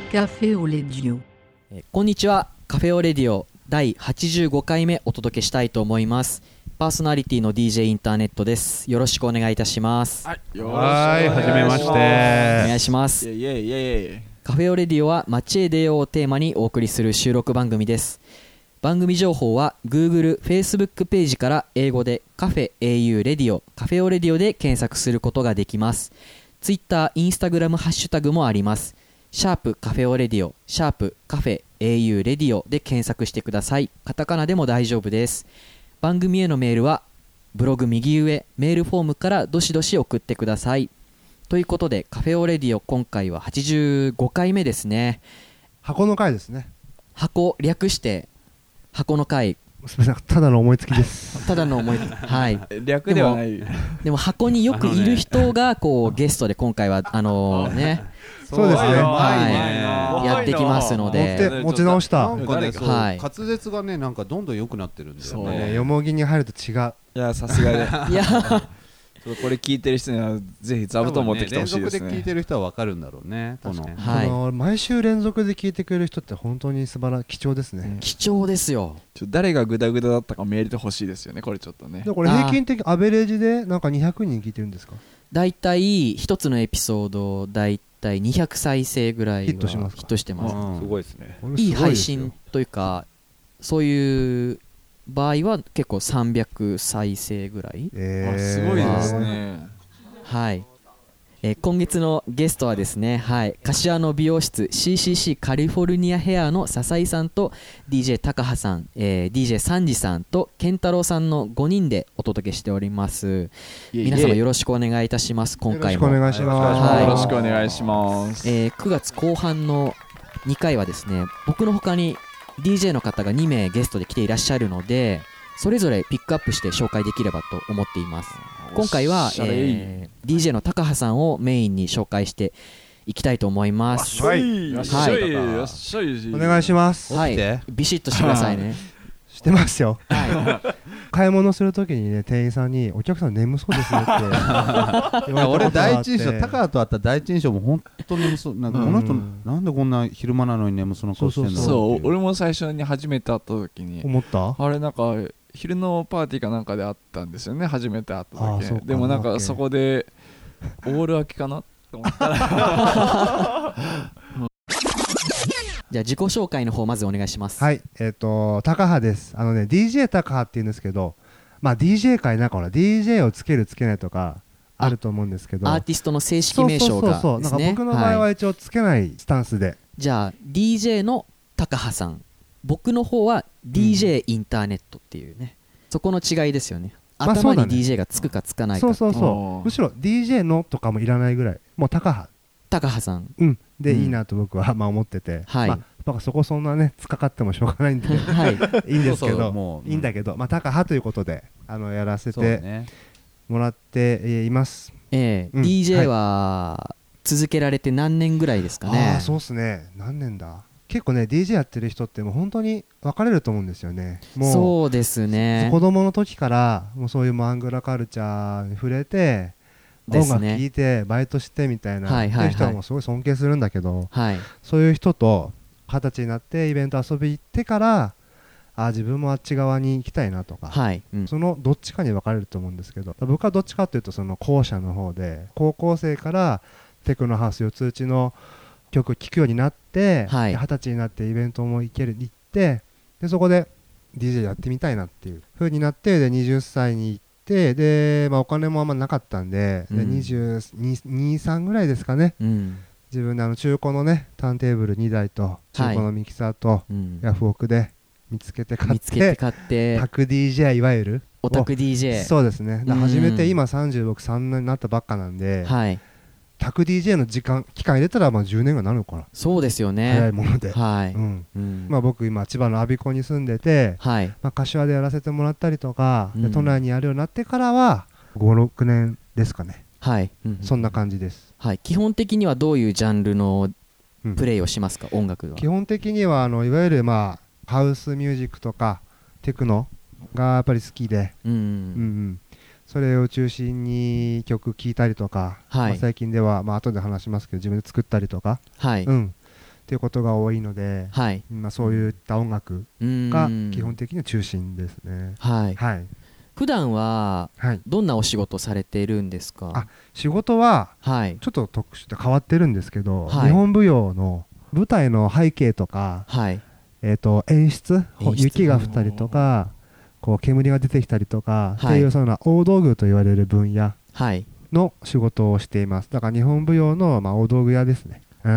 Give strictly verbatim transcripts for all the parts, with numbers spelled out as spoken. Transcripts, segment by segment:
カフェオレディオ。 えこんにちは。カフェオレディオだいはちじゅうごかいめお届けしたいと思います。パーソナリティの ディージェー インターネットです。よろしくお願いいたします。 はい、よろしくおはい、はじめまして。 お願いします。 イエイイエイイエイ。 カフェオレディオは街へ出ようをテーマにお送りする収録番組です。番組情報は Google、Facebook ページから英語でカフェ エーユー レディオ、カフェオレディオで検索することができます。Twitter、Instagram ハッシュタグもあります。シャープカフェオレディオ、シャープカフェ エーユー レディオで検索してください。カタカナでも大丈夫です。番組へのメールはブログ右上メールフォームからどしどし送ってください。ということでカフェオレディオ今回ははちじゅうごかいめですね。 箱の回ですね。 箱略して箱の回。 すみません、ただの思いつきです。 ただの思いはい。 略ではない。 でも、でも箱によくいる人がこうゲストで今回はあのねそうですね。 はい、やってきますので持って持ち直した。 なんかね、そう、 はい、 滑舌がね、なんかどんどん良くなってるんだよね。 そうね、よもぎに入ると違う。 いや、さすがで。 いやこれ聞いてる人にはぜひ座布団持ってきてほしいですね。 連続で聞いてる人は分かるんだろうね。この、 はい、 この毎週連続で聞いてくれる人って本当に素晴ら貴重ですね。 貴重ですよ。 ちょ誰がグダグダだったかメールでほしいですよね。これちょっとね。 でこれ平均的アベレージでなんかにひゃくにん聞いてるんですか？ だいたい一つのエピソードだいたいにひゃくさいせいぐらいはヒットしますか？ ヒットしてます。 うん、 すごいですね。 いい配信というかそういう場合は結構さんびゃくさいせいぐらい、 えー、 すごいですね。 はい、えー、今月のゲストはですね、はい、柏の美容室 シーシーシー カリフォルニアヘアの笹井さんと ディージェー 高羽さん、えー、ディージェー サンジさんと健太郎さんのごにんでお届けしております。皆様よろしくお願いいたします。今回もよろしくお願いします。 はい、 よろしくお願いします。 えー、くがつこう半のにかいはですね、僕の他に ディージェー の方がにめいゲストで来ていらっしゃるので、それぞれピックアップして紹介できればと思っています。今回は、えー、ディージェー の高羽さんをメインに紹介していきたいと思います。 はい、よっしゃいよっしゃい。 お願いします。 はい、ビシッとしてくださいね。 してますよ。 はい、 買い物するときにね、店員さんにお客さん眠そうですねって言われた俺ことがあって。 第一印象、高と会った第一印象も本当に眠そう。なんかこの人、なんでこんな昼間なのに眠そうな顔してんの？ そう、俺も最初に初めて会った時に思った？ あれなんか昼のパーティーかなんかで会ったんですよね。初めて会った時に。でもなんかそこでオール空きかなと思ったらじゃあ自己紹介の方まずお願いします。 はい、えっと高羽です。あのね ディージェー 高羽って言うんですけど、まあ ディージェー 界なんかほら ディージェー をつけるつけないとかあると思うんですけど、 アーティストの正式名称がですね。 そうそうそうそう、なんか僕の場合は一応つけないスタンスで、 はい、じゃあ ディージェー の高羽さん、僕の方は ディージェー インターネットっていうね、うん、そこの違いですよね。 まあ頭に ディージェー がつくかつかないか、 そうそうそう、むしろ ディージェー のとかもいらないぐらい、もう高羽高羽さん、 うん、で、 うん、 いいなと僕はまあ思ってて、 はい、 まあ、そこそんなねつかかってもしょうがないんで、はい、いいんですけど、そうそういいんだけど、まあ、高羽ということであのやらせてもらって、ね、います。 えーうん、ディージェー は続けられて何年ぐらいですかね？ あ、そうっすね、何年だ。結構ね ディージェー やってる人ってもう本当に分かれると思うんですよね。もうそうですね、 子供の時からもうそういうマングラカルチャーに触れて、音楽聴いてバイトしてみたいな、はいはいはい、いう人はもうすごい尊敬するんだけど、はい、そういう人と二十歳になってイベント遊び行ってからあ自分もあっち側に行きたいなとか、はいうん、そのどっちかに分かれると思うんですけど、僕はどっちかというとその後者の方で、高校生からテクノハウス四つ打ちの曲聴くようになって、はい、二十歳になってイベントも行ける行ってでそこで ディージェー やってみたいなっていう風になって、ではたちに行ってで、まあ、お金もあんまなかったんで、うん、でにじゅうに、さんぐらいですかね、うん、自分であの中古のねターンテーブルにだいと中古のミキサーとヤフオクで見つけて買って、見つけて買ってタク ディージェー いわゆるオタク ディージェー、 そうですね、だ初めて今さんじゅうろく、さんねんになったばっかなんで、はい、タク ディージェー の時間期間入れたらまあじゅうねんぐらいになるのかな。そうですよね、早いもので、はいうんうんまあ、僕今千葉の我孫子に住んでて、はいまあ、柏でやらせてもらったりとか、うん、で都内にやるようになってからはご、ろくねんですかね、はいうん、そんな感じです、はい、 基本的にはどういうジャンルのプレイをしますか、うん、音楽は。 基本的にはあのいわゆるまあハウスミュージックとかテクノがやっぱり好きで、うんうんうん、それを中心に曲聴いたりとか、はいまあ、最近では、まあ後で話しますけど自分で作ったりとか、はいうん、っっていうことが多いので、はい、まあ、そういった音楽が基本的には中心ですね。 はい、はい、普段はどんなお仕事されているんですか？ あ、仕事はちょっと特殊で変わってるんですけど、はい、日本舞踊の舞台の背景とか、はい、えーと演出、演出雪が降ったりとかこう煙が出てきたりとか、はい、っていうその大道具と言われる分野の仕事をしています。だから日本舞踊のまあ大道具屋ですね。うん、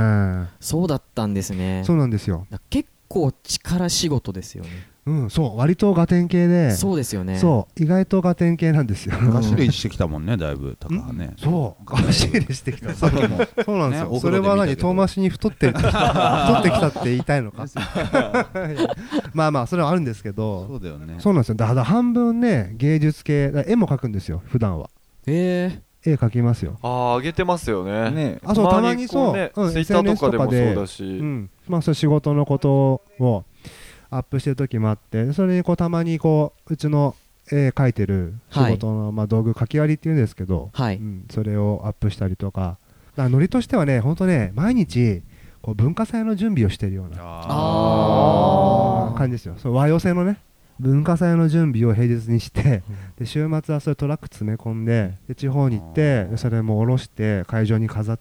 そうだったんですね。 そうなんですよ。 結構力仕事ですよね。 うん、そう割とガテン系で、 そうですよね。 そう意外とガテン系なんですよ。 ガシリしてきたもんね、だいぶ高はね。 そうガシリしてきた。そうなんですよ。それは何遠回しに太ってる太ってきたって言いたいのか。まあまあそれはあるんですけど、そうだよね。そうなんですよ。だから半分ね芸術系、絵も描くんですよ普段は。 へえ。 絵描きますよ。 ああ、上げてますよね。 ね、あ、そう、たまにそう、ね、 うん、ツイッターとかでもそうだし、 うん、まあそう仕事のことをアップしてる時もあって、それにこうたまにこううちの絵描いてる仕事の、はい、まあ道具描き割りっていうんですけど、はい、うん、それをアップしたりとか、だからノリとしてはね、本当ね毎日こう文化祭の準備をしてるようなあ感じですよ。そう和寄せのね。文化祭の準備を平日にして、で週末はそれトラック詰め込んで、で地方に行ってそれも下ろして会場に飾って、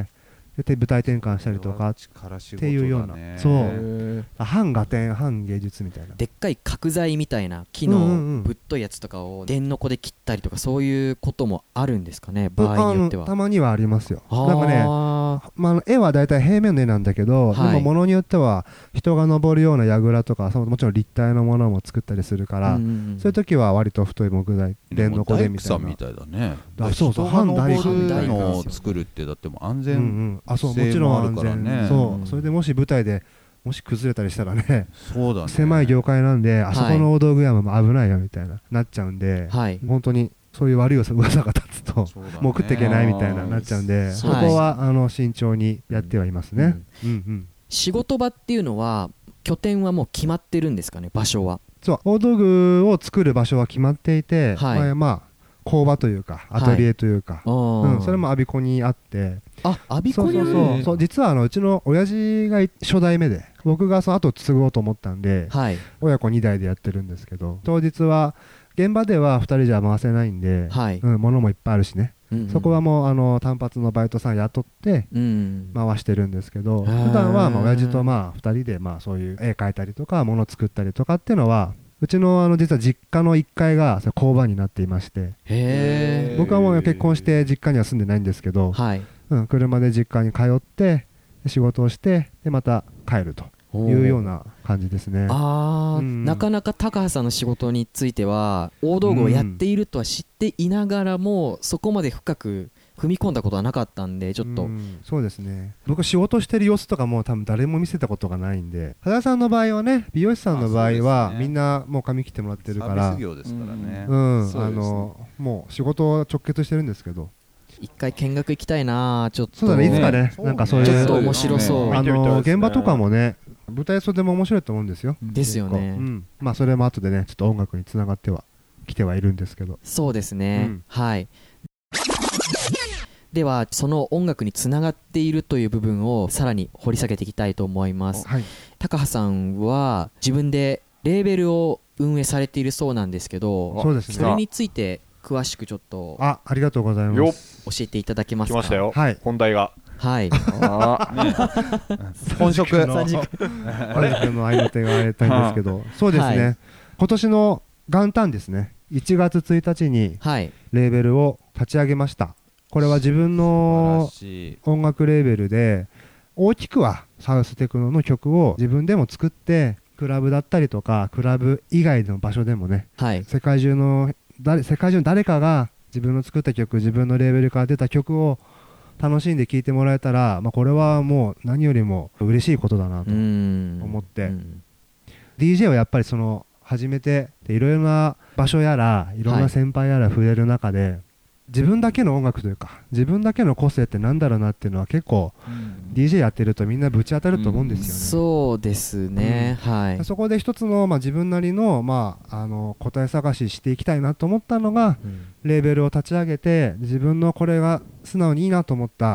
で舞台転換したりとかっていうような、そう半ガテン半芸術みたいな、 でっかい角材みたいな木のぶっといやつとかを電のこで切ったりとか、そういうこともあるんですかね、場合によっては。 たまにはありますよ。なんかね、まあ、絵はだいたい平面の絵なんだけど、はい、でも物によっては人が登るような櫓とか、そのもちろん立体のものも作ったりするから、うん、そういう時は割と太い木材電のこでみたいな。 大工さんみたいだね。 だそうそう、半大工のを作るってだっても安全、うんうん、 あ、そう、もちろん安全、ね、そう、それでもし舞台でもし崩れたりしたらね、 そうだね、 狭い業界なんで、あそこの大道具屋も危ないよみたいななっちゃうんで、はい、本当にそういう悪い噂が立つと、ね、もう食っていけないみたいななっちゃうんで、そこはあの慎重にやってはいますね。うんうんうん、 仕事場っていうのは拠点はもう決まってるんですかね、場所は。 そう、大道具を作る場所は決まっていて、はい、まあ、まあ工場というかアトリエというか、はい、うん、それも我孫子にあって、 あ、我孫子にある。 そうそうそうそう、実はあのうちの親父が初代目で、僕がその後継ごうと思ったんで、はい、親子に代でやってるんですけど、当日は現場ではふたりじゃ回せないんで、はい、うん、物もいっぱいあるしね、うんうん、そこはもうあの単発のバイトさん雇って回してるんですけど、うん、普段はまあ親父とまあふたりでまあそういう絵描いたりとか物作ったりとかっていうのは、うちのあの実は実家のいっかいが工場になっていまして、へ、僕はもう結婚して実家には住んでないんですけど、はい、うん、車で実家に通って仕事をしてでまた帰るというような感じですね。 あ、うん、なかなか高橋さんの仕事については大道具をやっているとは知っていながらも、うん、そこまで深く踏み込んだことはなかったんで、ちょっと、うん、 そうですね。僕仕事してる様子とかも多分誰も見せたことがないんで、羽田さんの場合はね、美容師さんの場合は、ね、みんなもう髪切ってもらってるから、サービス業ですからね、うん、うん、あのもう仕事は直結してるんですけど、 一回見学行きたいな、ちょっと。 そうだね、いつかね、なんかそういう、 ちょっと面白そう、 あの現場とかもね、舞台袖も面白いと思うんですよ。 ですよね。 うん、まあそれも後でね、ちょっと音楽につながってはきてはいるんですけど。 そうですね、うん、はい。ではその音楽につながっているという部分をさらに掘り下げていきたいと思います、はい、高橋さんは自分でレーベルを運営されているそうなんですけど、 そうですね、 それについて詳しくちょっとあありがとうございます、 教えていただけますか。 来ましたよ、 はい、 本題が、 はい、 あ、ね、 本職のあれの合いの手がありたいんですけど、そうですね、はい、今年の元旦ですね、いちがつついたちにレーベルを立ち上げました。これは自分の音楽レーベルで、大きくはサウステクノの曲を自分でも作って、クラブだったりとかクラブ以外の場所でもね、はい、世界中の誰世界中の誰かが自分の作った曲、自分のレーベルから出た曲を楽しんで聴いてもらえたら、まあ、これはもう何よりも嬉しいことだなと思って、 ディージェー はやっぱりその始めていろいろな場所やらいろんな先輩やら触れる中で、はい、自分だけの音楽というか自分だけの個性ってなんだろうなっていうのは結構、うん、ディージェー やってるとみんなぶち当たると思うんですよね、うん、 そうですね、うん、はい。 そこで一つの、まあ、自分なりの、まあ、あの答え探ししていきたいなと思ったのが、うん、レーベルを立ち上げて自分のこれが素直にいいなと思った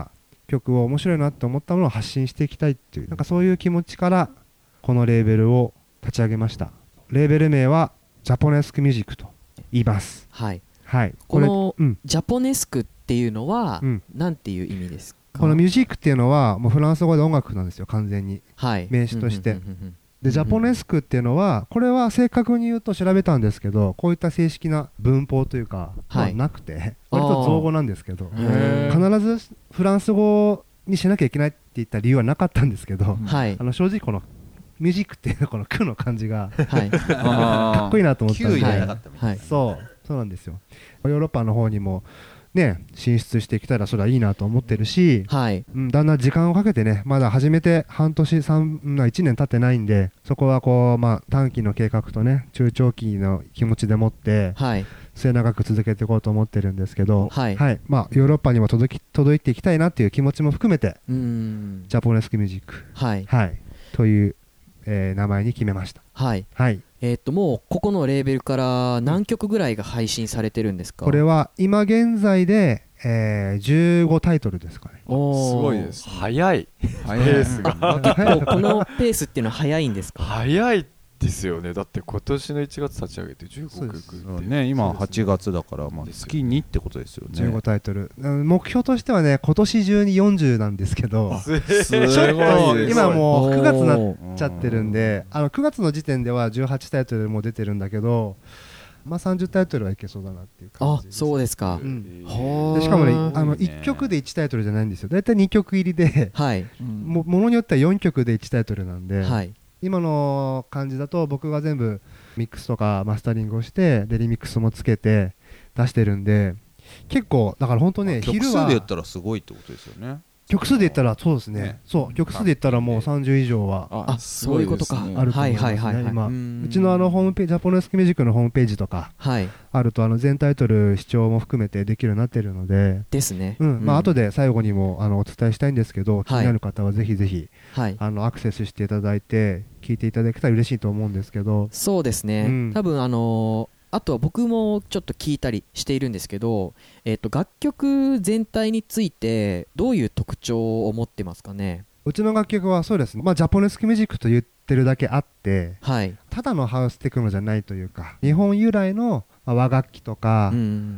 曲を面白いなって思ったものを発信していきたいっていうなんかそういう気持ちからこのレーベルを立ち上げました。レーベル名はジャポネスクミュージックと言います。 はい、 はい、 このジャポネスクっていうのは何ていう意味ですか？ このミュージックっていうのはもうフランス語で音楽なんですよ、完全に、はい、名詞として。でジャポネスクっていうのはこれは正確に言うと調べたんですけど、こういった正式な文法というか、はい、まあ、なくて割と造語なんですけど、必ずフランス語にしなきゃいけないって言った理由はなかったんですけど、はい、あの正直このミュージックっていうこの句の感じが、はい、かっこいいなと思ったんで、はい、そうそうなんですよ。ヨーロッパの方にもね、進出していけたらそれはいいなと思ってるし、はい、うん、だんだん時間をかけてね、まだ始めて半年三いちねん経ってないんで、そこはこう、まあ、短期の計画とね中長期の気持ちでもって、はい、末永く続けていこうと思ってるんですけど、はいはい、まあ、ヨーロッパにも届き届いていきたいなっていう気持ちも含めて、うーん、ジャポネスクミュージック、はいはい、という、えー、名前に決めました。はい、はい、 えー、っともうここのレーベルから何曲ぐらいが配信されてるんですか？ これは今現在で、えー、じゅうごタイトルですかね。 おすごいです、 ね、早いペースが結構このペースっていうのは早いんですか？ 早いですよね。だって今年のいちがつ立ち上げてじゅうごきょくってね、今はちがつだからまあ月にってことですよね。 じゅうごタイトル、目標としてはね今年中によんじゅうなんですけど、ちょっと今もうくがつになっちゃってるんで、あのくがつの時点ではじゅうはちタイトルも出てるんだけど、まあさんじゅうタイトルはいけそうだなっていう感じです。 あ、そうですか、うん、 でしかもね、あのいっきょくでいちタイトルじゃないんですよ。だいたいにきょく入りで、はい、も, ものによってはよんきょくでいちタイトルなんで、はい、今の感じだと僕が全部ミックスとかマスタリングをしてでリミックスもつけて出してるんで、結構だから本当ね、 曲数で言ったらすごいってことですよね。 曲数で言ったらそうですね、ね、そう曲数で言ったらもうさんじゅう以上はあそういうことかあると思いますね。今うちのあのホームページ、ジャポネスクミュージックのホームページとかあると、あの全タイトル視聴も含めてできるようになってるのでですね、 うん、まあ後で最後にもあのお伝えしたいんですけど、気になる方はぜひぜひあのアクセスしていただいて聞いていただけたら嬉しいと思うんですけど。 そうですね、うん、多分あのーあとは僕もちょっと聞いたりしているんですけど、えー、と楽曲全体についてどういう特徴を持ってますかね？ うちの楽曲はそうですね、まあ、ジャポネスクミュージックと言ってるだけあって、はい、ただのハウステクノじゃないというか、日本由来の和楽器とか、うん、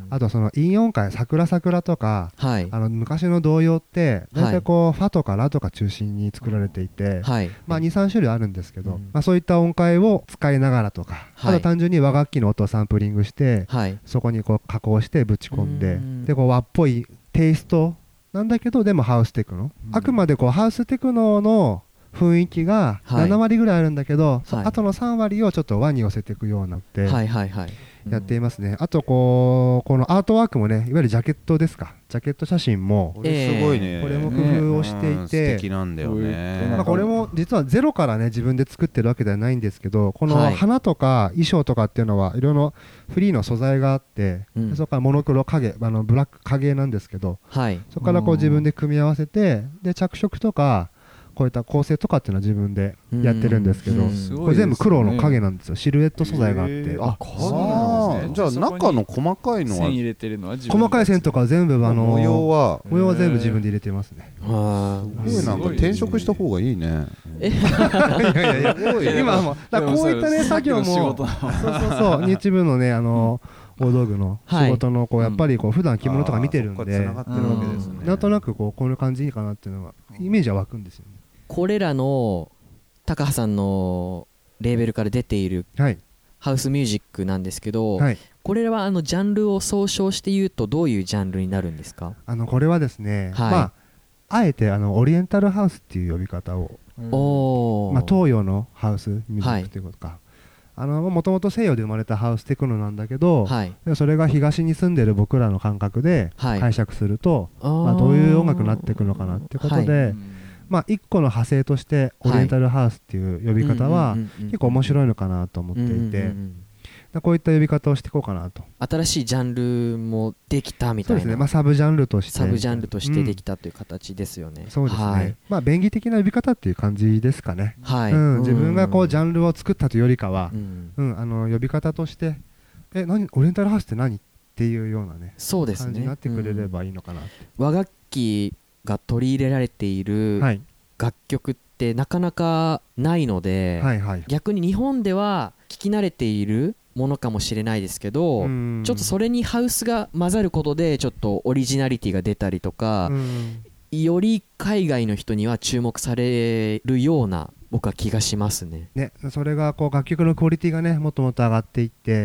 あとその陰音階、桜桜とか、はい、あの昔の童謡って大体こう、はい、ファとかラとか中心に作られていて、はい、まあ、にさん種類あるんですけど、うん、まあ、そういった音階を使いながらとか、はい、あと単純に和楽器の音をサンプリングして、はい、そこにこう加工してぶち込んで、でこう和っぽいテイストなんだけどでもハウステクノ、うん、あくまでこうハウステクノの雰囲気がななわりぐらいあるんだけど、はい、あとのさんわりをちょっと和に寄せていくようになって、はいはいはい、やっていますね。あとこうこのアートワークもね、いわゆるジャケットですか、ジャケット写真もこれすごいね、 これも工夫をしていて、ね、 素敵なんだよね。 まあ、これも実はゼロからね自分で作ってるわけではないんですけど、この花とか衣装とかっていうのはいろいろフリーの素材があって、うん、そこからモノクロ影、あのブラック影なんですけど、はい、そこからこう自分で組み合わせて、で着色とかこういった構成とかっていうのは自分でやってるんですけど、これ全部黒の影なんですよ。シルエット素材があって、 あ、あ、じゃあ中の細かいのは線入れてるのは自分、細かい線とか全部あの模様は模様は全部自分で入れてますね。 ああ、すごい、なんか転職した方がいいね。 いやいやいや、今もだこういったね作業も、そうそうそう、日部のねあの大道具の仕事のこうやっぱりこう普段着物とか見てるんで、なんとなくこうこういう感じいいかなっていうのがイメージは湧くんですよね。 これらの高橋さんのレーベルから出ているハウスミュージックなんですけど、はい、これはあのジャンルを総称して言うとどういうジャンルになるんですか？ あのこれはですね、はい、まあ、あえてあのオリエンタルハウスっていう呼び方を、まあ、東洋のハウスミュージックということか、はい、あのもともと西洋で生まれたハウステクノなんだけど、はい、それが東に住んでる僕らの感覚で解釈すると、はい、まあ、どういう音楽になっていくのかなっていうことで、はい、まあ、一個の派生としてオリエンタルハウスっていう呼び方は結構面白いのかなと思っていて、こういった呼び方をしていこうかなと。 新しいジャンルもできたみたいな。 そうですね、まあ、サブジャンルとしてサブジャンルとしてできたという形ですよね。 うん、そうですね、はい、まあ、便宜的な呼び方っていう感じですかね。はい、うん、自分がこうジャンルを作ったというよりかは、うんうん、あの呼び方としてえ何オリエンタルハウスって何っていうようなね、そうですね、感じになってくれればいいのかなって、 うん、和楽器が取り入れられている楽曲ってなかなかないので、はいはい、逆に日本では聴き慣れているものかもしれないですけど、ちょっとそれにハウスが混ざることでちょっとオリジナリティが出たりとか、より海外の人には注目されるような僕は気がしますね。 ね、それがこう楽曲のクオリティがねもっともっと上がっていって、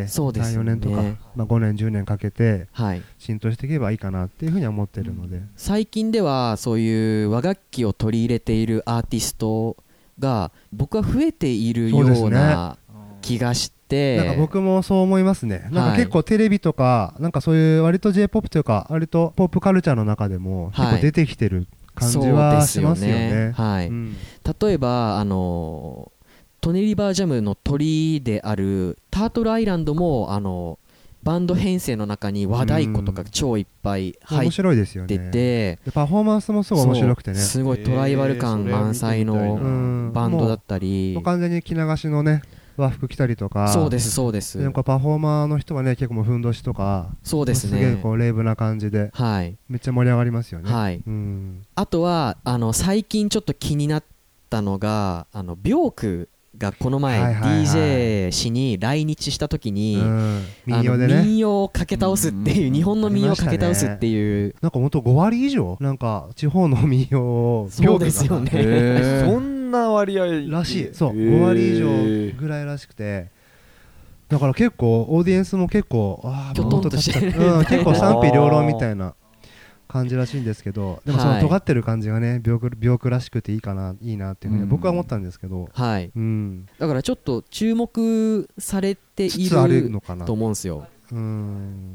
そうですね、さん、よねんとか、まあ、ごねんじゅうねんかけて浸透していけばいいかなっていうふうには思ってるので、うん、 最近ではそういう和楽器を取り入れているアーティストが僕は増えているような気がして、 なんか僕もそう思いますね。なんか結構テレビとか、はい、なんかそういう割と J-ポップ というか割とポップカルチャーの中でも結構出てきてる感じはしますよね。 はい、うん、例えばあのトネリバージャムの鳥であるタートルアイランドもあのバンド編成の中に和太鼓とか超いっぱい入ってて、 ね、パフォーマンスもすごい面白くてね、 すごいトライバル感満載のバンドだったり、 もう完全に着流しのね和服着たりとか、 そうですそうです、 なんかパフォーマーの人はね結構もうふんどしとか、 そうですね、 すげえこうレイブな感じで、はい、めっちゃ盛り上がりますよね。はい、うん、 あとはあの最近ちょっと気になったのがあのビョークがこの前 ディージェー しに来日した時に、民謡でね、民謡をかけ倒すっていう、日本の民謡をかけ倒すっていう、 なんかほんとごわり以上なんか地方の民謡を、 そうですよね、 そんな割合らしい、そうごわり以上ぐらいらしくて、だから結構オーディエンスも結構あきょとんとしてる、 うん、結構賛否両論みたいな感じらしいんですけど、でもその尖ってる感じがね、病句、病句らしくていいかな、いいなっていうふうに僕は思ったんですけど、 はい、うん、だからちょっと注目されていると思うんですよ。うん、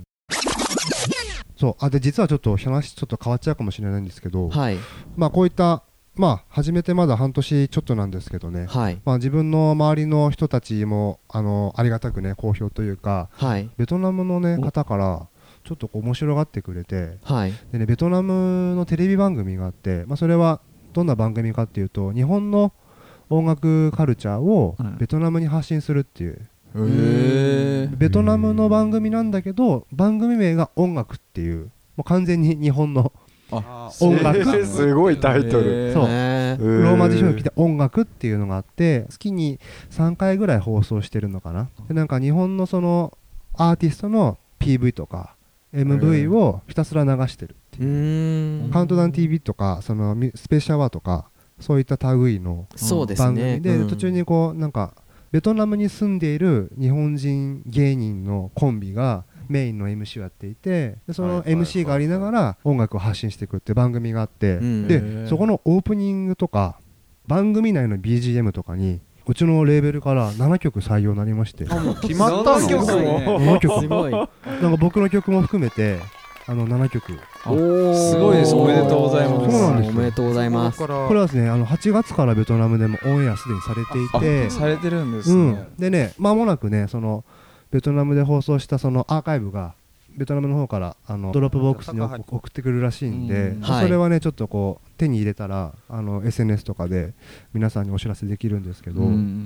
そう、あ、で実はちょっと話ちょっと変わっちゃうかもしれないんですけど、はい、まあこういったまあ始めてまだ半年ちょっとなんですけどね、はい、まあ自分の周りの人たちもあのありがたくね好評というか、はい、ベトナムのね方からちょっとこう面白がってくれて、はい、でね、ベトナムのテレビ番組があって、まあ、それはどんな番組かっていうと日本の音楽カルチャーをベトナムに発信するっていう、うん、ベトナムの番組なんだけど番組名が音楽っていう、もう完全に日本の音楽すごいタイトル、 そうローマ字表記で音楽っていうのがあって月にさんかいぐらい放送してるのかな。でなんか日本のそのアーティストの ピーブイ とかエムブイ をひたすら流してるっていう、カウントダウン ティーブイ とかそのスペシャルワーとかそういった類の番組で、途中にこうなんかベトナムに住んでいる日本人芸人のコンビがメインの エムシー をやっていて、でその エムシー がありながら音楽を発信していくって番組があって、でそこのオープニングとか番組内の ビージーエム とかにうちのレーベルからななきょく採用になりまして、 決まったの？ ななきょくすごいなんか僕の曲も含めてあのななきょく、 すごいです、おめでとうございます。 そうなんです、 おめでとうございます。 これはですねあのはちがつからベトナムでもオンエアすでにされていて、 されてるんですね、うん、 でね間もなくねそのベトナムで放送したそのアーカイブがベトナムの方からあのドロップボックスに送ってくるらしいんで、うん、それはねちょっとこう手に入れたらあの エスエヌエス とかで皆さんにお知らせできるんですけど、うん、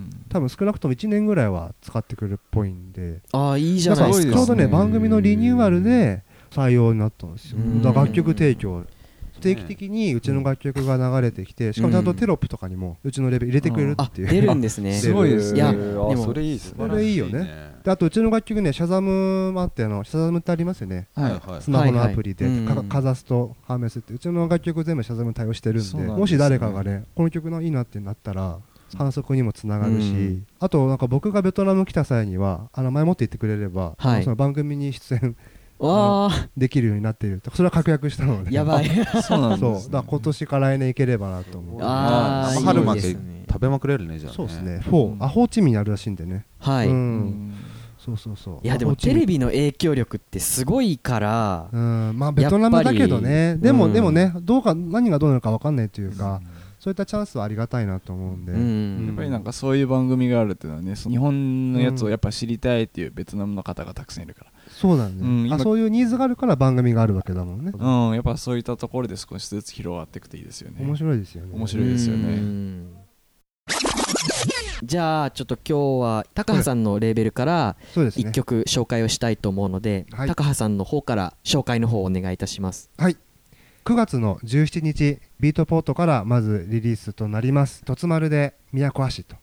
多分少なくともいちねんぐらいは使ってくるっぽいんで、 ああいいじゃないですか。 ちょうどね番組のリニューアルで採用になったんですよ。だから楽曲提供定期的にうちの楽曲が流れてきて、しかもちゃんとテロップとかにもうちのレベル入れてくれるっていう、 出るんですね。 すごいですね。いやでもそれいいですね。 それいいよね。であとうちの楽曲ねシャザムもあって、あのシャザムってありますよね、スマホのアプリでかざすと判明するって、うちの楽曲全部シャザム対応してるんで、もし誰かがねこの曲のいいなってなったら反則にもつながるし、あとなんか僕がベトナム来た際にはあの前もって言ってくれればその番組に出演できるようになっている、それは確約したのでやばいそうなんです。だから今年か来年いければなと思う。 ああ春まで食べまくれるね。じゃあそうですね。フォーアホーチミンにあるらしいんでね。 はい、 そうそうそう。 いやでもテレビの影響力ってすごいから、 うん、まあベトナムだけどね、でもでもねどうか何がどうなるか分かんないというか、そういったチャンスはありがたいなと思うんで、うん、 やっぱりなんかそういう番組があるっていうのはね、日本のやつをやっぱ知りたいっていうベトナムの方がたくさんいるから、 そうだね、うん、あそういうニーズがあるから番組があるわけだもんね。 うん、やっぱそういったところで少しずつ広がっていくといいですよね。 面白いですよね。 面白いですよね。 じゃあちょっと今日は高橋さんのレーベルからいっきょく紹介をしたいと思うので、はい、高橋さんの方から紹介の方をお願いいたします。 はい、 くがつのじゅうしちにちビートポートからまずリリースとなります。とつまるで都足と。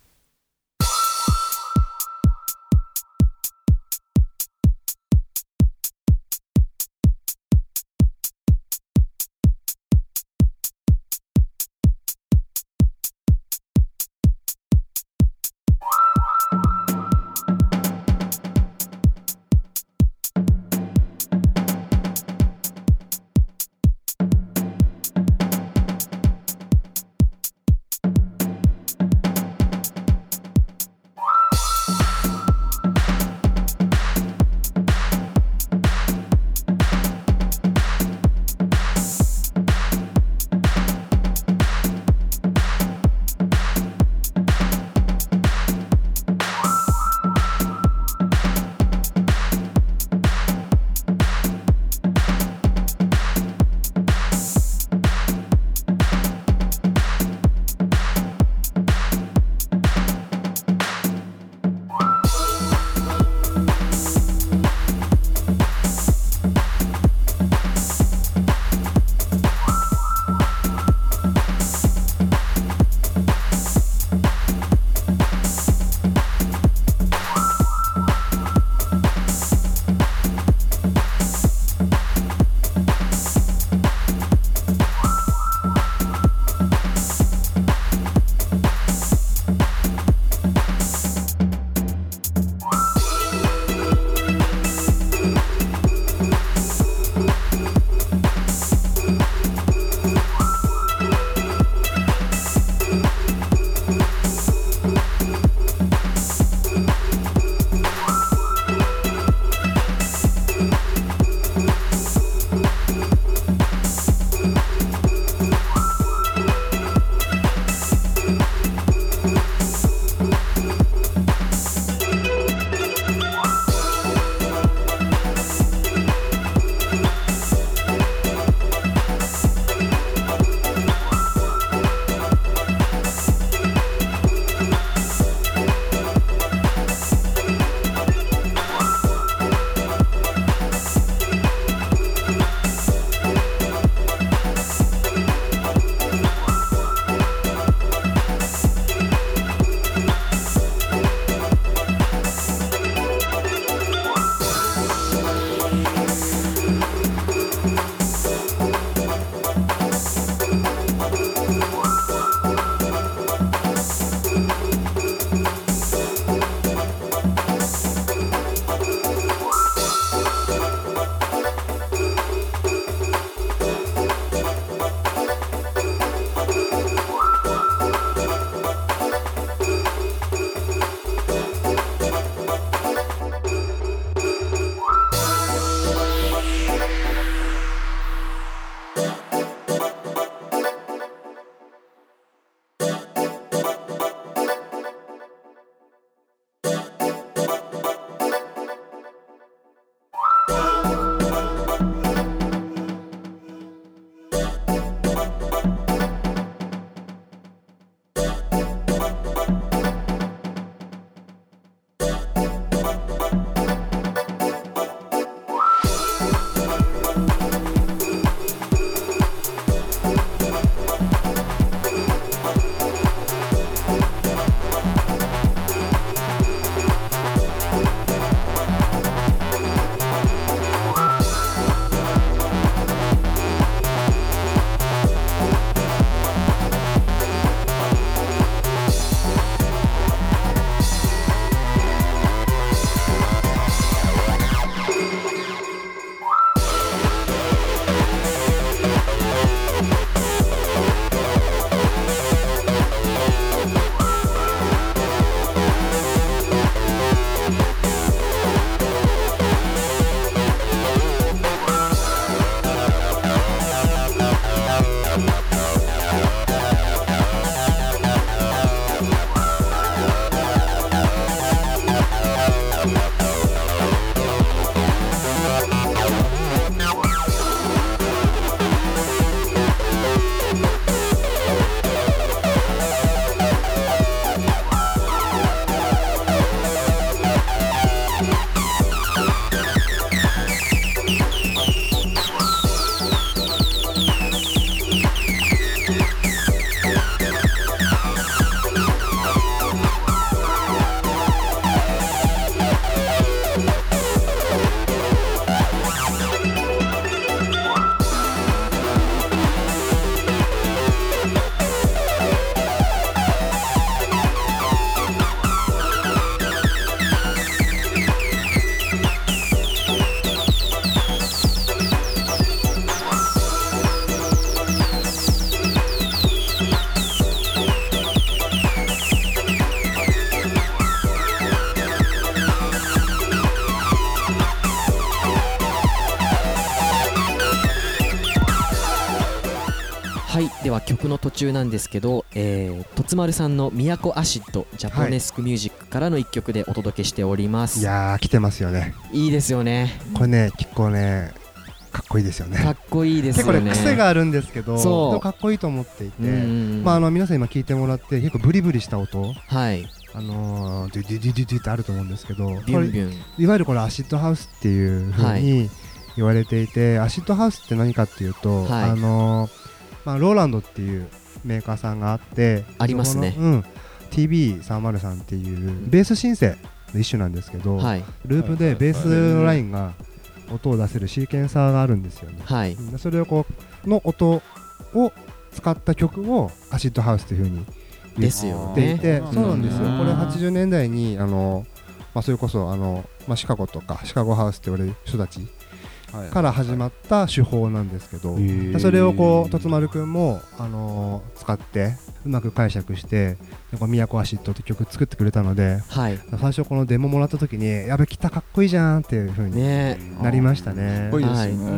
曲の途中なんですけど、えー、とつまるさんの都アシッドジャポネスクミュージックからのいっきょくでお届けしております。 いやー来てますよね。 いいですよね。 これね結構ねかっこいいですよね。 かっこいいですよね。 結構ね癖があるんですけどそうかっこいいと思っていて、まああの皆さん今聞いてもらって結構ブリブリした音、 はいあのー、デュデュデュデュデュってあると思うんですけど、 ビュンビュンいわゆるこれアシッドハウスっていう風に言われていて、はい、アシッドハウスって何かっていうと、はい、あのーまあ、ローランドっていうメーカーさんがあってありますね、 うん、ティービーさんまるさん っていうベースシンセの一種なんですけど、はい、ループでベースのラインが音を出せるシーケンサーがあるんですよね、はい、それをこうの音を使った曲をアシッドハウスという風に言っていて、そうなんですよ。これはちじゅうねんだいにあの、まあ、それこそあの、まあ、シカゴとかシカゴハウスって言われる人たちから始まった手法なんですけど、それをこうとつまるくんも、あのー、使ってうまく解釈して都アシッドって曲作ってくれたので、はい、最初このデモもらった時にやべ来たかっこいいじゃんっていう風になりましたね。 はい、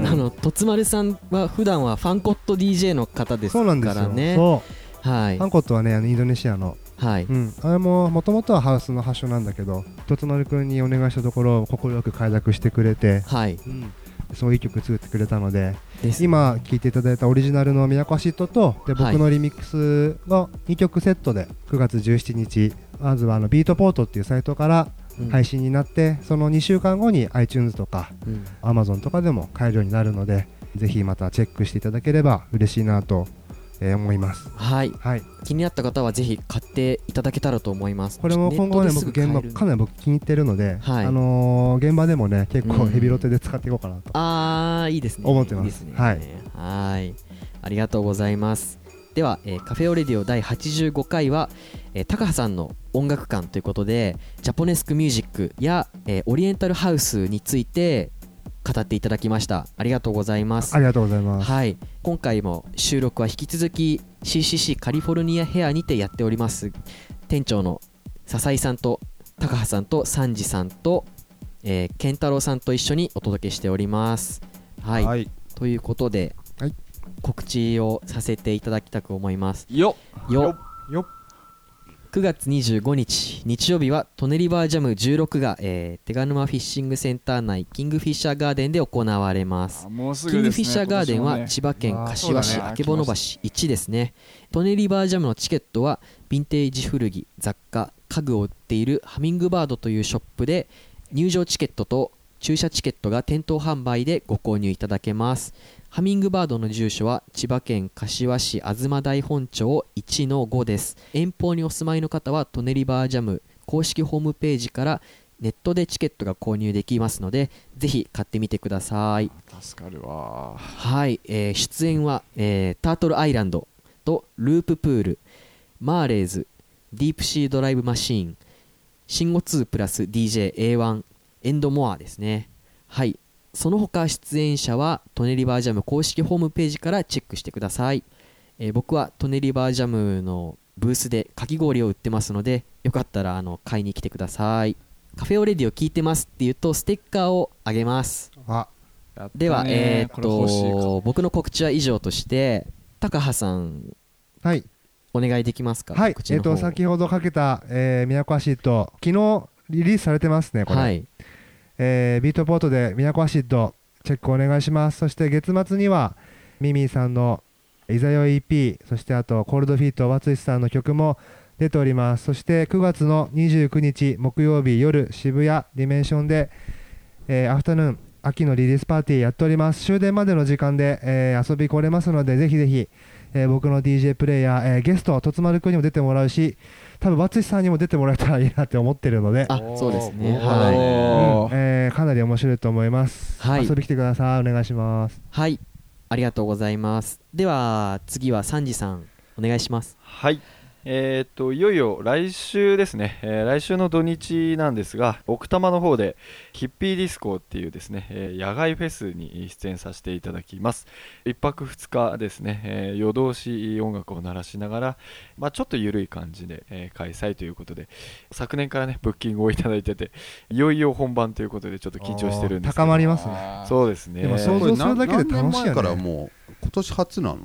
あのとつまるさんは普段はファンコット ディージェー の方ですからね。そうなんですよ。そう、はい、ファンコットはねあのインドネシアの、はい、うん、あれももともとはハウスの発祥なんだけどとつまるくんにお願いしたところ快く快諾してくれて、はい、うん、そういう曲作ってくれたので、今聴いていただいたオリジナルの都アシッドとで僕のリミックスのにきょくセットでくがつじゅうしちにちまずはあのビートポートっていうサイトから配信になって、うん、そのにしゅうかんごに iTunes とか、うん、Amazon とかでも買えるようになるのでぜひまたチェックしていただければ嬉しいなとえー、思います。 はい、はい、気になった方はぜひ買っていただけたらと思います。 これも今後ね僕現場かなり僕気に入ってるので、はい、あのー、現場でもね結構ヘビロテで使っていこうかなと、うん、 あーいいですね思ってます。いいですね。はい、はいありがとうございます。では、えー、カフェオレディオだいはちじゅうごかいは、えー、高橋さんの音楽観ということでジャポネスクミュージックや、えー、オリエンタルハウスについて語っていただきました。ありがとうございます。 ありがとうございます。 はい、今回も収録は引き続き シーシーシー カリフォルニアヘアにてやっております店長の笹井さんと高橋さんと三次さんと、えー、健太郎さんと一緒にお届けしております。はい、はい、ということで、はい、告知をさせていただきたく思います。 よっよっよっくがつにじゅうごにち日曜日はトネリバージャムじゅうろくが、えー、手賀沼フィッシングセンター内キングフィッシャーガーデンで行われます。 もうすぐですね、キングフィッシャーガーデンは千葉県柏市曙橋いちですね。トネリバージャムのチケットはヴィンテージ古着雑貨家具を売っているハミングバードというショップで入場チケットと駐車チケットが店頭販売でご購入いただけます。ハミングバードの住所は千葉県柏市東台本町 いちのご です。遠方にお住まいの方はトネリバージャム公式ホームページからネットでチケットが購入できますのでぜひ買ってみてください。 助かるわ。 はい、えー、出演は、えー、タートルアイランドとループプール、マーレーズ、ディープシードライブマシーン、シンゴツープラス ディージェーエーワン エンドモアですね。はい、その他出演者はトネリバージャム公式ホームページからチェックしてください。えー、僕はトネリバージャムのブースでかき氷を売ってますのでよかったらあの買いに来てください。カフェオレディを聞いてますって言うとステッカーをあげます。 あでは、えー、っと僕の告知は以上として高橋さん、 はい、 お願いできますか。 はい、えー、っと先ほどかけた、えー、都アシッド昨日リリースされてますねこれ、はい、えー、ビートポートで都アシッドチェックお願いします。そして月末にはミミィさんのいざよい イーピー そしてあとコールドフィートワツイスさんの曲も出ております。そしてくがつのにじゅうくにち木曜日夜渋谷ディメンションで、えー、アフタヌーン秋のリリースパーティーやっております。終電までの時間で、えー、遊び来れますのでぜひぜひ、えー、僕の ディージェー プレイヤー、えー、ゲストとつまるくんにも出てもらうし多分ワツイスさんにも出てもらえたらいいなって思ってるのであそうですね、はい、 うん、えー、かなり面白いと思います、はい、遊び来てください。お願いします。 はい、ありがとうございます。では次はサンジさんお願いします。 はい、えー、っといよいよ来週ですね、えー、来週の土日なんですが奥多摩の方でヒッピーディスコっていうですね、えー、野外フェスに出演させていただきます。いっぱくふつかですね、えー、夜通し音楽を鳴らしながら、まあ、ちょっと緩い感じで、えー、開催ということで昨年からねブッキングをいただいてていよいよ本番ということでちょっと緊張してるんですけど高まりますね。 そうですね。 でも想像するだけで楽しいよね。 何年前からもう今年初なの？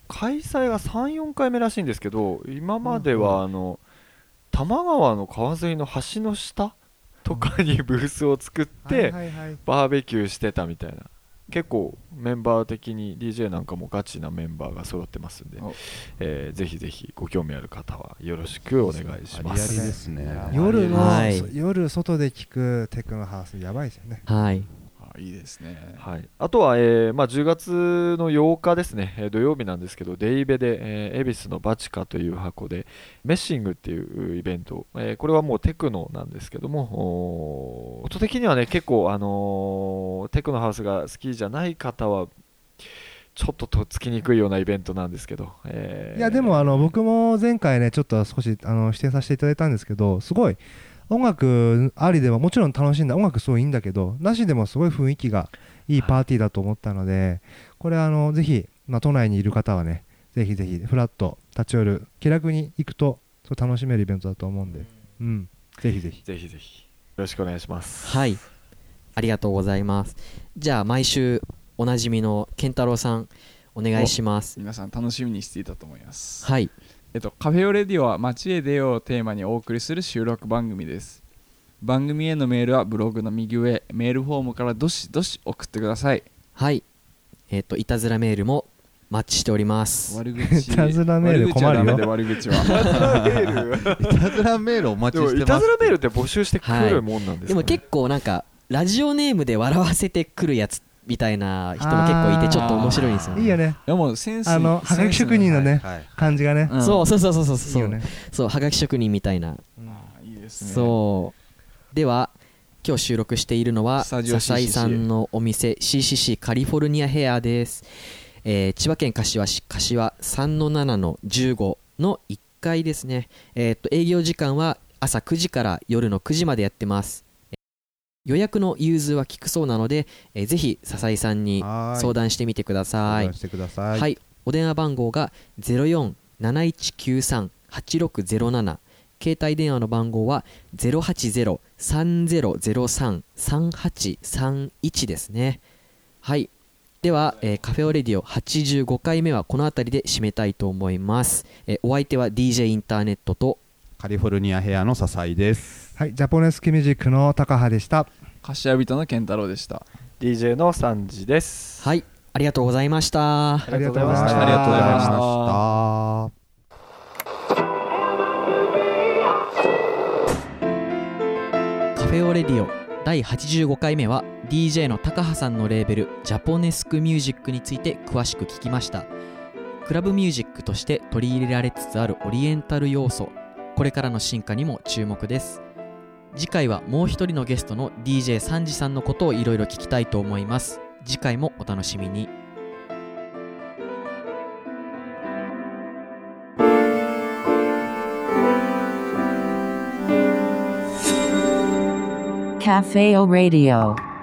開催がさん、よんかいめらしいんですけど、今まではあの多摩川の川沿いの橋の下とかにブースを作ってバーベキューしてたみたいな。結構メンバー的に ディージェー なんかもガチなメンバーが揃ってますんで、えー、ぜひぜひご興味ある方はよろしくお願いします。 ありありですね。 夜の、はい、夜外で聴くテクノハウスやばいですよね。 はい。 いいですね。 はい、あとは、えーまあ、じゅうがつのようかですね、えー、土曜日なんですけど、デイベで、えー、恵比寿のバチカという箱でメッシングっていうイベント、えー、これはもうテクノなんですけども、音的にはね結構、あのー、テクノハウスが好きじゃない方はちょっととっつきにくいようなイベントなんですけど、えー、 いやでもあの僕も前回ねちょっと少しあの指定させていただいたんですけど、すごい音楽ありでももちろん楽しんだ、音楽すごいいいんだけどなしでもすごい雰囲気がいいパーティーだと思ったので、はい、これあのぜひ、まあ、都内にいる方はねぜひぜひフラッと立ち寄る気楽に行くとそう楽しめるイベントだと思うんで、うん、ぜひぜひぜひぜひよろしくお願いします。 はい、ありがとうございます。じゃあ毎週おなじみの健太郎さんお願いします。 皆さん楽しみにしていたと思います。 はい。 えっと、カフェオレディオは街へ出ようをテーマにお送りする収録番組です。番組へのメールはブログの右上メールフォームからどしどし送ってください。 はい、えっといたずらメールもマッチしております。 悪口いたずらメール困るよ。 悪口はいたずらメールお待ちしてます。 いたずらメールって募集してくるもんなんですかね。はい、 でも結構なんかラジオネームで笑わせてくるやつみたいな人も結構いてちょっと面白いんですよね。 いいよね。 いやもうセンスあのはがき職人のね、はいはい、感じがね、 うん、そうそうそうそうそうそう、 いいよね、 そうはがき職人みたいな、うん、 いいですね。 そうでは今日収録しているのは笹井さんのお店 シーシーシー カリフォルニアヘアです。えー、千葉県柏市柏 さんのななのじゅうご のいっかいですね。えー、っと営業時間は朝くじから夜のくじまでやってます。予約の融通は利くそうなので、えー、ぜひ笹井さんに相談してみてください。 相談してください。 はい、お電話番号が ゼロよん なないちきゅうさん はちろくゼロなな、携帯電話の番号は ゼロはちゼロ さんゼロゼロさん さんはちさんいち ですね。はい、では、えー、カフェオレディオはちじゅうごかいめはこの辺りで締めたいと思います。えー、お相手は ディージェー インターネットとカリフォルニアヘアの笹井です。 はい、ジャポネスキミュージックの高羽でした。 柏人の健太郎でした。 ディージェー のサンジです。 はい、ありがとうございました。 ありがとうございました。 ありがとうございました。カフェオレディオだいはちじゅうごかいめは ディージェー の高羽さんのレーベルジャポネスクミュージックについて詳しく聞きました。クラブミュージックとして取り入れられつつあるオリエンタル要素、これからの進化にも注目です。次回はもう一人のゲストの ディージェー サンジさんのことをいろいろ聞きたいと思います。次回もお楽しみに。 カフェオレディオ